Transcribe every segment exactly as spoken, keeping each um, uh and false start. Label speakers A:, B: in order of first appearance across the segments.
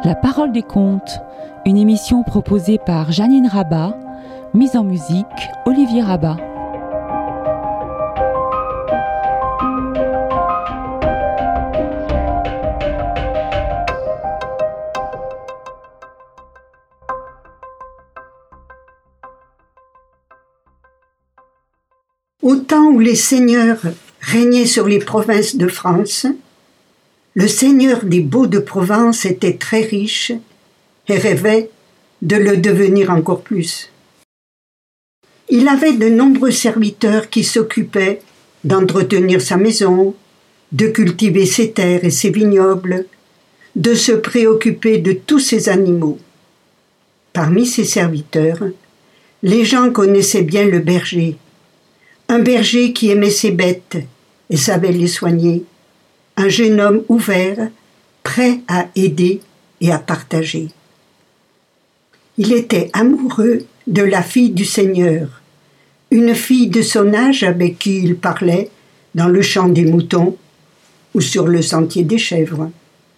A: La parole des contes, une émission proposée par Janine Rabat, mise en musique Olivier Rabat.
B: Au temps où les seigneurs régnaient sur les provinces de France, le seigneur des Baux-de-Provence était très riche et rêvait de le devenir encore plus. Il avait de nombreux serviteurs qui s'occupaient d'entretenir sa maison, de cultiver ses terres et ses vignobles, de se préoccuper de tous ses animaux. Parmi ses serviteurs, les gens connaissaient bien le berger, un berger qui aimait ses bêtes et savait les soigner, un jeune homme ouvert, prêt à aider et à partager. Il était amoureux de la fille du Seigneur, une fille de son âge avec qui il parlait dans le champ des moutons ou sur le sentier des chèvres.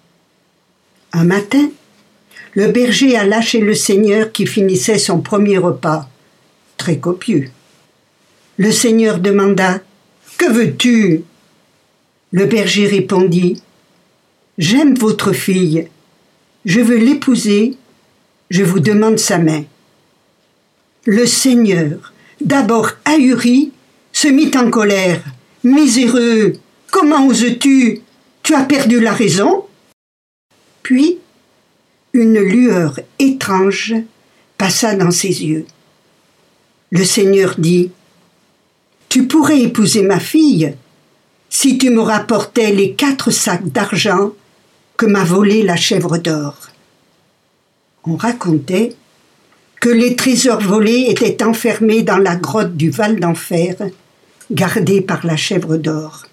B: Un matin, le berger alla chez le Seigneur qui finissait son premier repas, très copieux. Le Seigneur demanda « Que veux-tu » Le berger répondit « J'aime votre fille, je veux l'épouser, je vous demande sa main. » Le Seigneur, d'abord ahuri, se mit en colère. « Miséreux, comment oses-tu? Tu as perdu la raison ?» Puis, une lueur étrange passa dans ses yeux. Le Seigneur dit « Tu pourrais épouser ma fille si tu me rapportais les quatre sacs d'argent que m'a volé la chèvre d'or. » On racontait que les trésors volés étaient enfermés dans la grotte du Val d'Enfer, gardée par la chèvre d'or.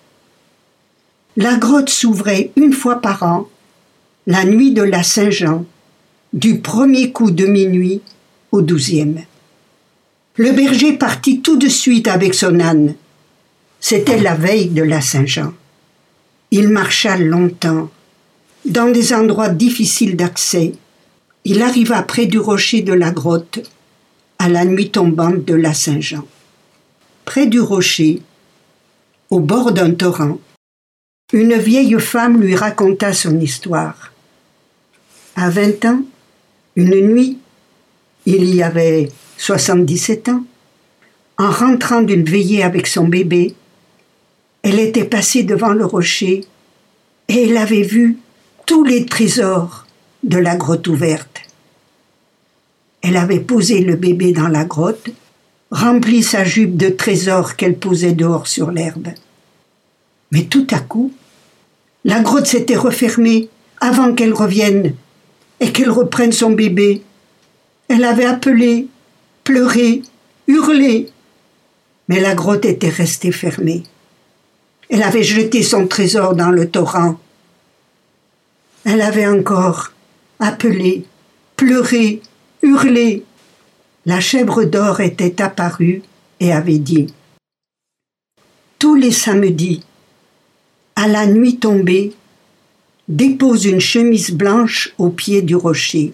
B: La grotte s'ouvrait une fois par an, la nuit de la Saint-Jean, du premier coup de minuit au douzième. Le berger partit tout de suite avec son âne. C'était la veille de la Saint-Jean. Il marcha longtemps, dans des endroits difficiles d'accès. Il arriva près du rocher de la grotte, à la nuit tombante de la Saint-Jean. Près du rocher, au bord d'un torrent, une vieille femme lui raconta son histoire. À vingt ans, une nuit, il y avait soixante-dix-sept ans, en rentrant d'une veillée avec son bébé, elle était passée devant le rocher et elle avait vu tous les trésors de la grotte ouverte. Elle avait posé le bébé dans la grotte, rempli sa jupe de trésors qu'elle posait dehors sur l'herbe. Mais tout à coup, la grotte s'était refermée avant qu'elle revienne et qu'elle reprenne son bébé. Elle avait appelé, pleuré, hurlé, mais la grotte était restée fermée. Elle avait jeté son trésor dans le torrent. Elle avait encore appelé, pleuré, hurlé. La chèvre d'or était apparue et avait dit « Tous les samedis, à la nuit tombée, dépose une chemise blanche au pied du rocher.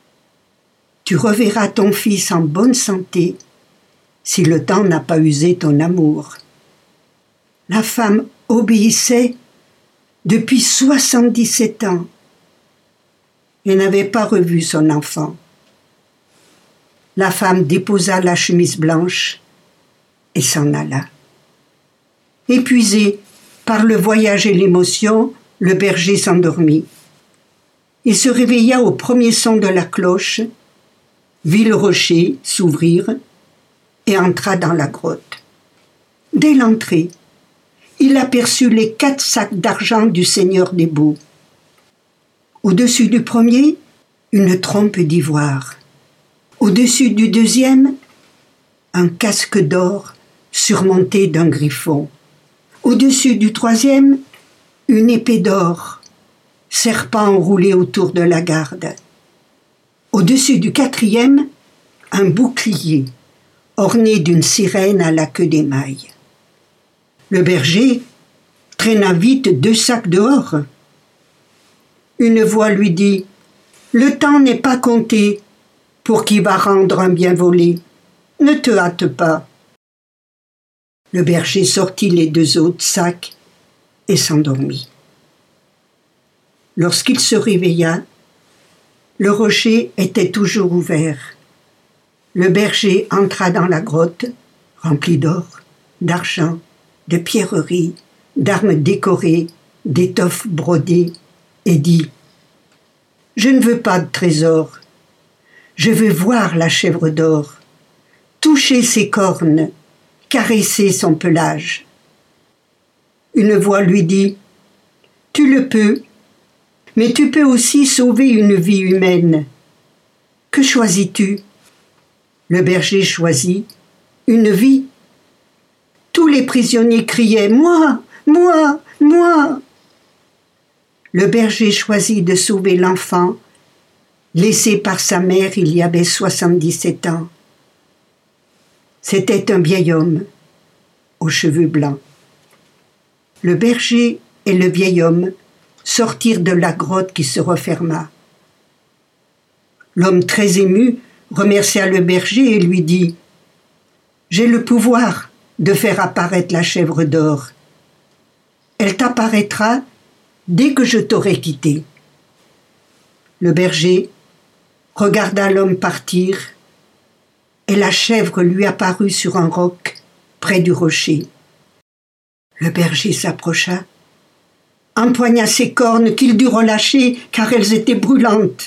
B: Tu reverras ton fils en bonne santé si le temps n'a pas usé ton amour. » La femme obéissait depuis soixante-dix-sept ans et n'avait pas revu son enfant. La femme déposa la chemise blanche et s'en alla. Épuisé par le voyage et l'émotion, le berger s'endormit. Il se réveilla au premier son de la cloche, vit le rocher s'ouvrir et entra dans la grotte. Dès l'entrée, il aperçut les quatre sacs d'argent du Seigneur des Baux. Au-dessus du premier, une trompe d'ivoire. Au-dessus du deuxième, un casque d'or surmonté d'un griffon. Au-dessus du troisième, une épée d'or, serpent enroulé autour de la garde. Au-dessus du quatrième, un bouclier orné d'une sirène à la queue d'émail. Le berger traîna vite deux sacs dehors. Une voix lui dit Le temps n'est pas compté pour qui va rendre un bien volé. Ne te hâte pas. Le berger sortit les deux autres sacs et s'endormit. Lorsqu'il se réveilla, le rocher était toujours ouvert. Le berger entra dans la grotte, remplie d'or, d'argent, de pierreries, d'armes décorées, d'étoffes brodées, et dit « Je ne veux pas de trésor, je veux voir la chèvre d'or, toucher ses cornes, caresser son pelage. » Une voix lui dit « Tu le peux, mais tu peux aussi sauver une vie humaine. Que choisis-tu » Le berger choisit une vie. Tous les prisonniers criaient « Moi, moi, moi !» Le berger choisit de sauver l'enfant, laissé par sa mère il y avait soixante-dix-sept ans. C'était un vieil homme, aux cheveux blancs. Le berger et le vieil homme sortirent de la grotte qui se referma. L'homme, très ému, remercia le berger et lui dit « J'ai le pouvoir de faire apparaître la chèvre d'or. Elle t'apparaîtra dès que je t'aurai quitté. » Le berger regarda l'homme partir et la chèvre lui apparut sur un roc près du rocher. Le berger s'approcha, empoigna ses cornes qu'il dut relâcher car elles étaient brûlantes.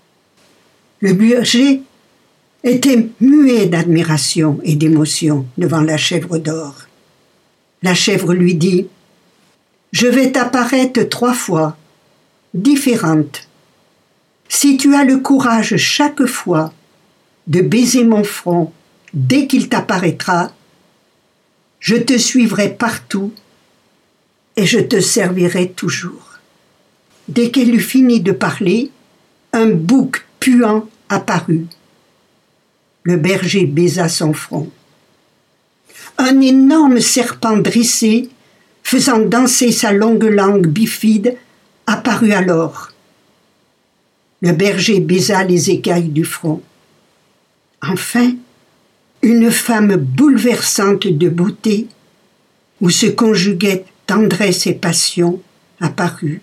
B: Le berger était muet d'admiration et d'émotion devant la chèvre d'or. La chèvre lui dit « Je vais t'apparaître trois fois, différentes. Si tu as le courage chaque fois de baiser mon front dès qu'il t'apparaîtra, je te suivrai partout et je te servirai toujours. » Dès qu'elle eut fini de parler, un bouc puant apparut. Le berger baisa son front. Un énorme serpent dressé, faisant danser sa longue langue bifide, apparut alors. Le berger baisa les écailles du front. Enfin, une femme bouleversante de beauté, où se conjuguaient tendresse et passion, apparut.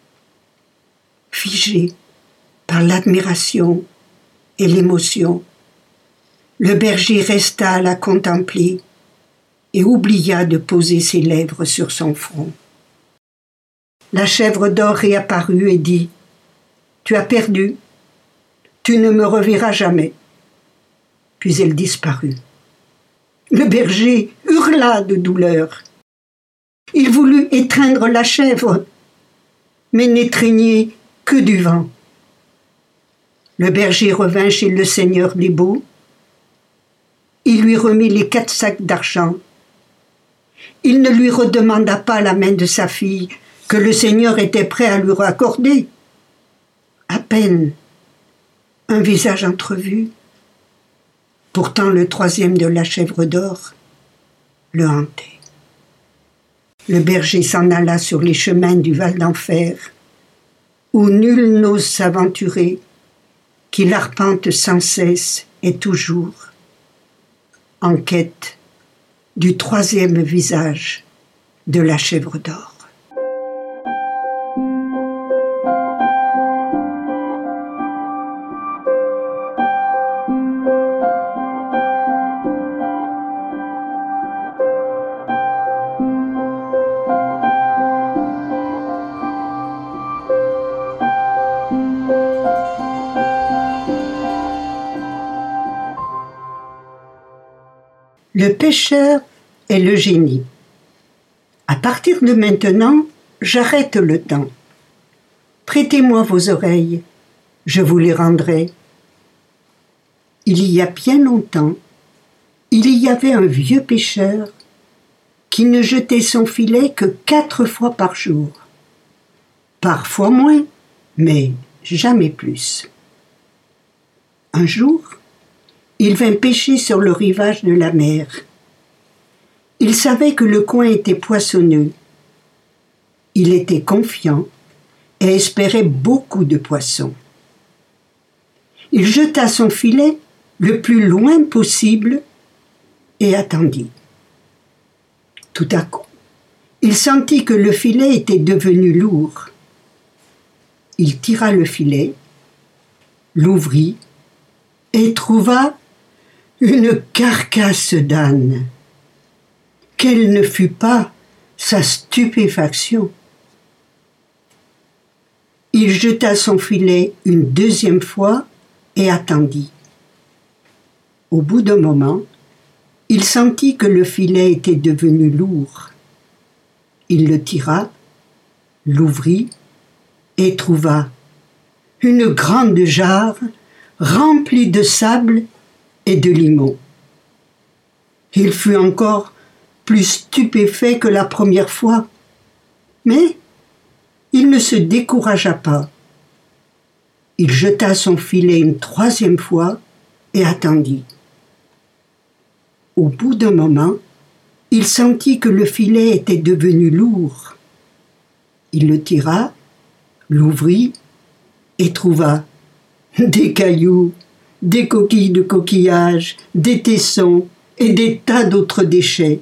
B: Figé par l'admiration et l'émotion, le berger resta à la contempler et oublia de poser ses lèvres sur son front. La chèvre d'or réapparut et dit « Tu as perdu, tu ne me reverras jamais. » Puis elle disparut. Le berger hurla de douleur. Il voulut étreindre la chèvre, mais n'étreignait que du vent. Le berger revint chez le seigneur des baux. Il lui remit les quatre sacs d'argent. Il ne lui redemanda pas la main de sa fille, que le seigneur était prêt à lui raccorder. À peine un visage entrevu. Pourtant le troisième de la chèvre d'or le hantait. Le berger s'en alla sur les chemins du Val d'Enfer, où nul n'ose s'aventurer, qu'il arpente sans cesse et toujours, en quête du troisième visage de la chèvre d'or. Le pêcheur et le génie. À partir de maintenant, j'arrête le temps. Prêtez-moi vos oreilles, je vous les rendrai. Il y a bien longtemps, il y avait un vieux pêcheur qui ne jetait son filet que quatre fois par jour. Parfois moins, mais jamais plus. Un jour, il vint pêcher sur le rivage de la mer. Il savait que le coin était poissonneux. Il était confiant et espérait beaucoup de poissons. Il jeta son filet le plus loin possible et attendit. Tout à coup, il sentit que le filet était devenu lourd. Il tira le filet, l'ouvrit et trouva une carcasse d'âne. Quelle ne fut pas sa stupéfaction! Il jeta son filet une deuxième fois et attendit. Au bout d'un moment, il sentit que le filet était devenu lourd. Il le tira, l'ouvrit et trouva une grande jarre remplie de sable et de limon. Il fut encore plus stupéfait que la première fois, mais il ne se découragea pas. Il jeta son filet une troisième fois et attendit. Au bout d'un moment, il sentit que le filet était devenu lourd. Il le tira, l'ouvrit et trouva des cailloux, des coquilles de coquillages, des tessons et des tas d'autres déchets.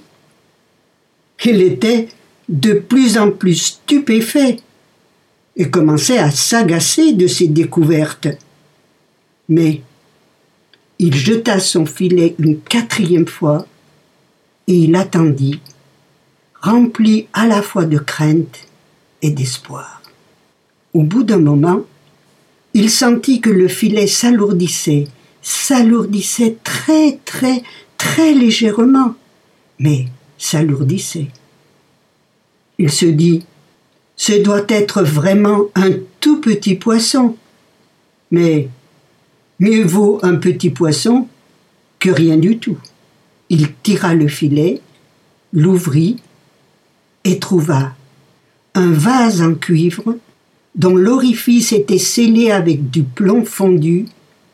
B: Il était de plus en plus stupéfait et commençait à s'agacer de ces découvertes. Mais il jeta son filet une quatrième fois et il attendit, rempli à la fois de crainte et d'espoir. Au bout d'un moment, il sentit que le filet s'alourdissait, s'alourdissait très, très, très légèrement, mais s'alourdissait. Il se dit, ce doit être vraiment un tout petit poisson, mais mieux vaut un petit poisson que rien du tout. Il tira le filet, l'ouvrit et trouva un vase en cuivre dont l'orifice était scellé avec du plomb fondu,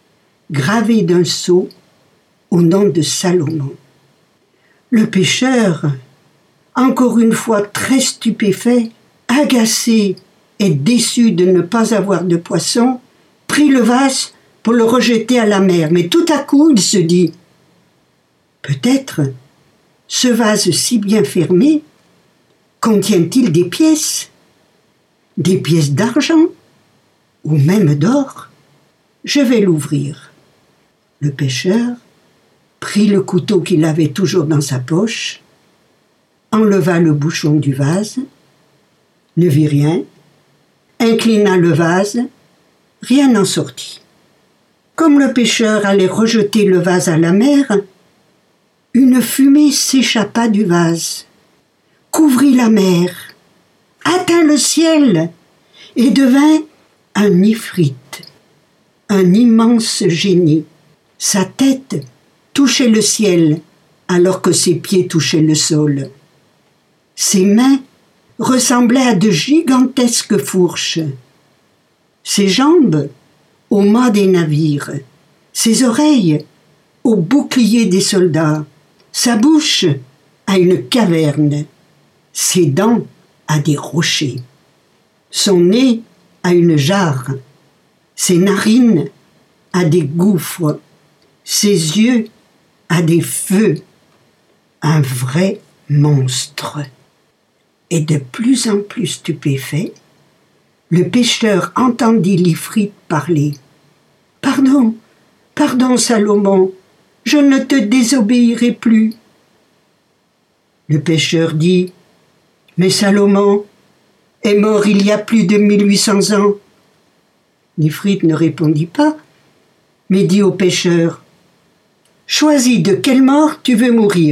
B: gravé d'un sceau au nom de Salomon. Le pêcheur, encore une fois très stupéfait, agacé et déçu de ne pas avoir de poisson, prit le vase pour le rejeter à la mer. Mais tout à coup, il se dit, peut-être ce vase si bien fermé contient-il des pièces, des pièces d'argent ou même d'or? Je vais l'ouvrir. Le pêcheur prit le couteau qu'il avait toujours dans sa poche, enleva le bouchon du vase, ne vit rien, inclina le vase, rien n'en sortit. Comme le pêcheur allait rejeter le vase à la mer, une fumée s'échappa du vase, couvrit la mer, atteint le ciel et devint un ifrite, un immense génie. Sa tête touchait le ciel alors que ses pieds touchaient le sol. Ses mains ressemblaient à de gigantesques fourches. Ses jambes aux mâts des navires, ses oreilles aux boucliers des soldats, sa bouche à une caverne, ses dents à des rochers, son nez à une jarre, ses narines à des gouffres, ses yeux à des feux, un vrai monstre. Et de plus en plus stupéfait, le pêcheur entendit l'ifrite parler. « Pardon, pardon Salomon, je ne te désobéirai plus. » Le pêcheur dit, « Mais Salomon est mort il y a plus de mille huit cents ans. » L'ifrite ne répondit pas, mais dit au pêcheur, « Choisis de quelle mort tu veux mourir. »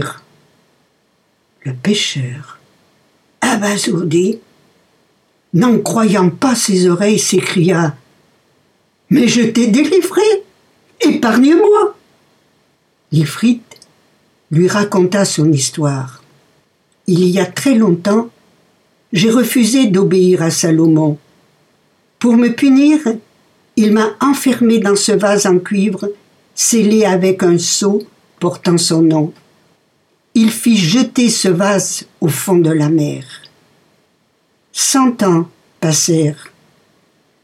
B: Le pêcheur, abasourdi, n'en croyant pas ses oreilles, s'écria, « Mais je t'ai délivré, épargne-moi !» L'ifrite lui raconta son histoire. « Il y a très longtemps, j'ai refusé d'obéir à Salomon. Pour me punir, il m'a enfermé dans ce vase en cuivre, scellé avec un sceau portant son nom. Il fit jeter ce vase au fond de la mer. Cent ans passèrent.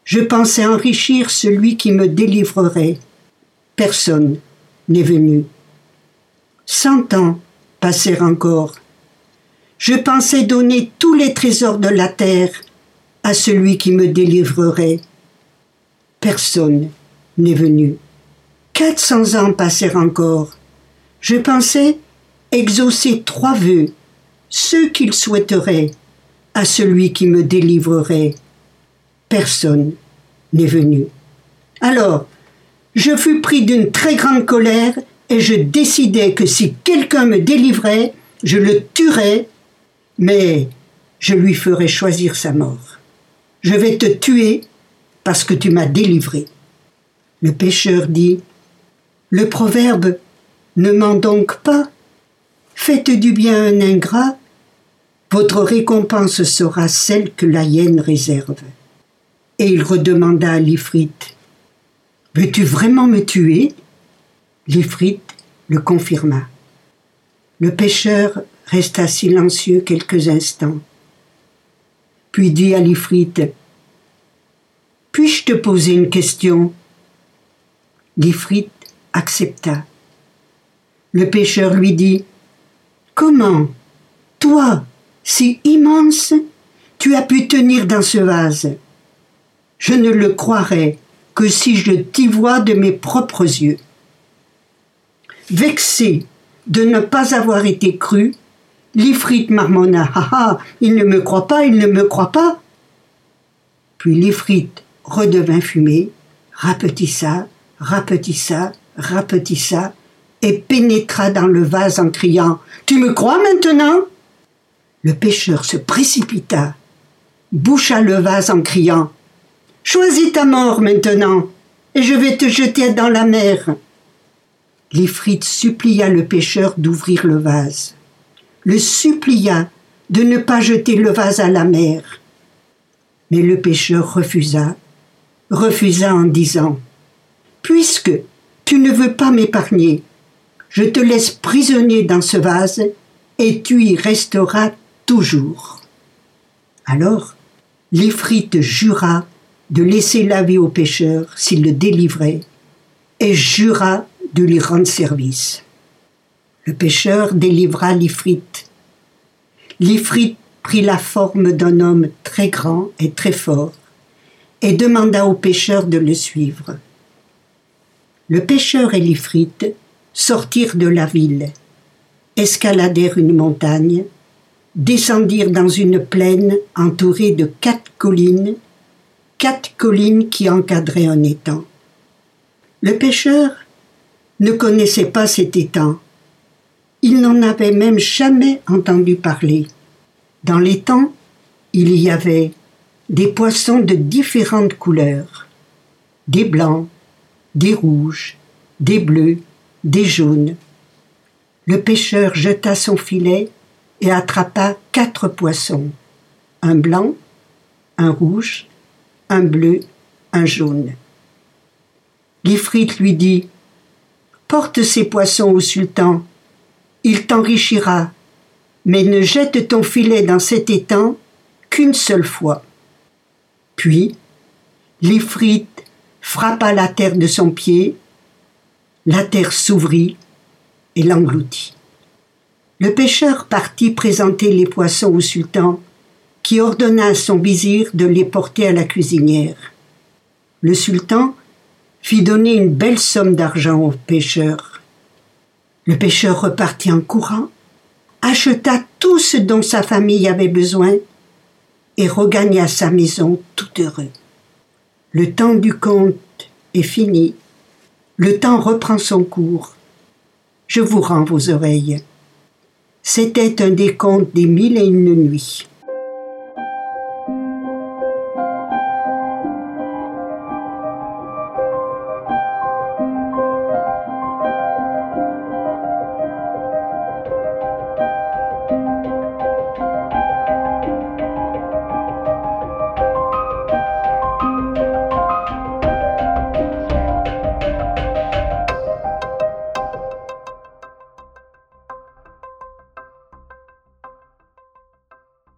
B: Je pensais enrichir celui qui me délivrerait. Personne n'est venu. Cent ans passèrent encore. Je pensais donner tous les trésors de la terre à celui qui me délivrerait. Personne n'est venu. Quatre cents ans passèrent encore. Je pensais exaucer trois vœux, ceux qu'il souhaiterait, à celui qui me délivrerait. Personne n'est venu. Alors, je fus pris d'une très grande colère et je décidai que si quelqu'un me délivrait, je le tuerais, mais je lui ferais choisir sa mort. Je vais te tuer parce que tu m'as délivré. Le pécheur dit, le proverbe ne ment donc pas. Faites du bien à un ingrat, votre récompense sera celle que la hyène réserve. Et il redemanda à l'Ifrite, veux-tu vraiment me tuer? L'Ifrite le confirma. Le pécheur resta silencieux quelques instants, puis dit à l'Ifrite, puis-je te poser une question? L'Ifrite accepta. Le pécheur lui dit, comment, toi, si immense, tu as pu tenir dans ce vase? Je ne le croirais que si je t'y vois de mes propres yeux. Vexé de ne pas avoir été cru, l'Ifrite marmonna, ah ah, il ne me croit pas, il ne me croit pas. Puis l'Ifrite redevint fumé, rapetissa, rapetissa, rapetissa, et pénétra dans le vase en criant « Tu me crois maintenant ?» Le pécheur se précipita, boucha le vase en criant « Choisis ta mort maintenant, et je vais te jeter dans la mer. » L'Ifrite supplia le pécheur d'ouvrir le vase, le supplia de ne pas jeter le vase à la mer. Mais le pécheur refusa, refusa en disant « Puisque tu ne veux pas m'épargner, je te laisse prisonnier dans ce vase et tu y resteras toujours. » Alors, l'Ifrite jura de laisser la vie au pécheur s'il le délivrait et jura de lui rendre service. Le pécheur délivra l'Ifrite. L'Ifrite prit la forme d'un homme très grand et très fort et demanda au pécheur de le suivre. Le pécheur et l'Ifrite sortirent de la ville, escaladèrent une montagne, descendirent dans une plaine entourée de quatre collines, quatre collines qui encadraient un étang. Le pécheur ne connaissait pas cet étang. Il n'en avait même jamais entendu parler. Dans l'étang, il y avait des poissons de différentes couleurs, des blancs, des rouges, des bleus, des jaunes. Le pécheur jeta son filet et attrapa quatre poissons, un blanc, un rouge, un bleu, un jaune. L'Ifrite lui dit « Porte ces poissons au sultan, il t'enrichira, mais ne jette ton filet dans cet étang qu'une seule fois. » Puis, l'Ifrite frappa la terre de son pied, la terre s'ouvrit et l'engloutit. Le pécheur partit présenter les poissons au sultan, qui ordonna à son vizir de les porter à la cuisinière. Le sultan fit donner une belle somme d'argent au pécheur. Le pécheur repartit en courant, acheta tout ce dont sa famille avait besoin et regagna sa maison tout heureux. Le temps du conte est fini. Le temps reprend son cours. Je vous rends vos oreilles. C'était un des contes des mille et une nuits.